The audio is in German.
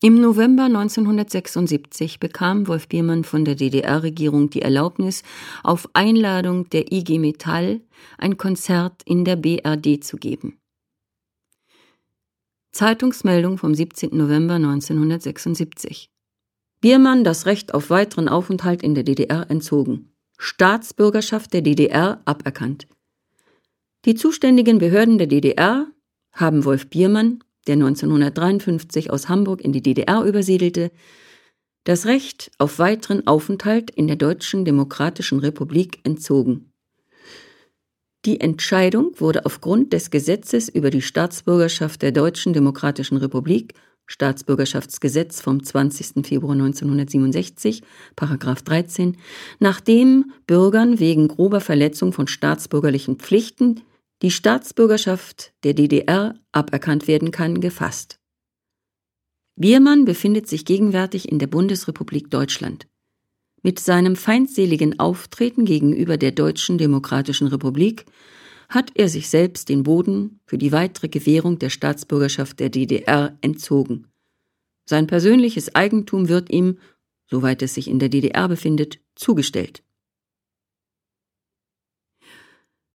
Im November 1976 bekam Wolf Biermann von der DDR-Regierung die Erlaubnis, auf Einladung der IG Metall ein Konzert in der BRD zu geben. Zeitungsmeldung vom 17. November 1976. Biermann das Recht auf weiteren Aufenthalt in der DDR entzogen. Staatsbürgerschaft der DDR aberkannt. Die zuständigen Behörden der DDR haben Wolf Biermann, der 1953 aus Hamburg in die DDR übersiedelte, das Recht auf weiteren Aufenthalt in der Deutschen Demokratischen Republik entzogen. Die Entscheidung wurde aufgrund des Gesetzes über die Staatsbürgerschaft der Deutschen Demokratischen Republik, Staatsbürgerschaftsgesetz vom 20. Februar 1967, § 13, nachdem Bürgern wegen grober Verletzung von staatsbürgerlichen Pflichten die Staatsbürgerschaft der DDR aberkannt werden kann, gefasst. Biermann befindet sich gegenwärtig in der Bundesrepublik Deutschland. Mit seinem feindseligen Auftreten gegenüber der Deutschen Demokratischen Republik hat er sich selbst den Boden für die weitere Gewährung der Staatsbürgerschaft der DDR entzogen. Sein persönliches Eigentum wird ihm, soweit es sich in der DDR befindet, zugestellt.